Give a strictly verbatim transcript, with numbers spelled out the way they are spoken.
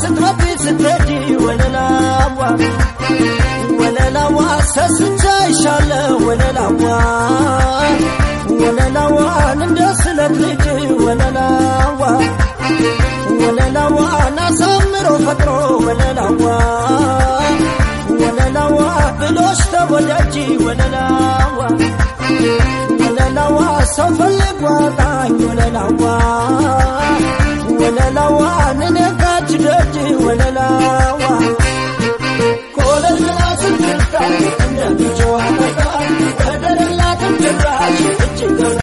ስትረቢ ስትሄጂ ወለላዋ ወለላዋ ሰስቻይሻለሁ ወለላዋ ወለላዋ እንደስለት ልጅ ወለላዋ ወለላዋ ናሳምሮ ፈጥሮ ወለላዋ ወለላዋ ብሎሽ ተወዳጂ ወለላዋ ወለላዋ ሰፈልጓታኝ ወለላዋ ወለላዋ ነነጋች ደጅ ወለላዋ ኮለልና ስትልታ እንደምጆ አጣ ወደረላት ትራሽ እጅ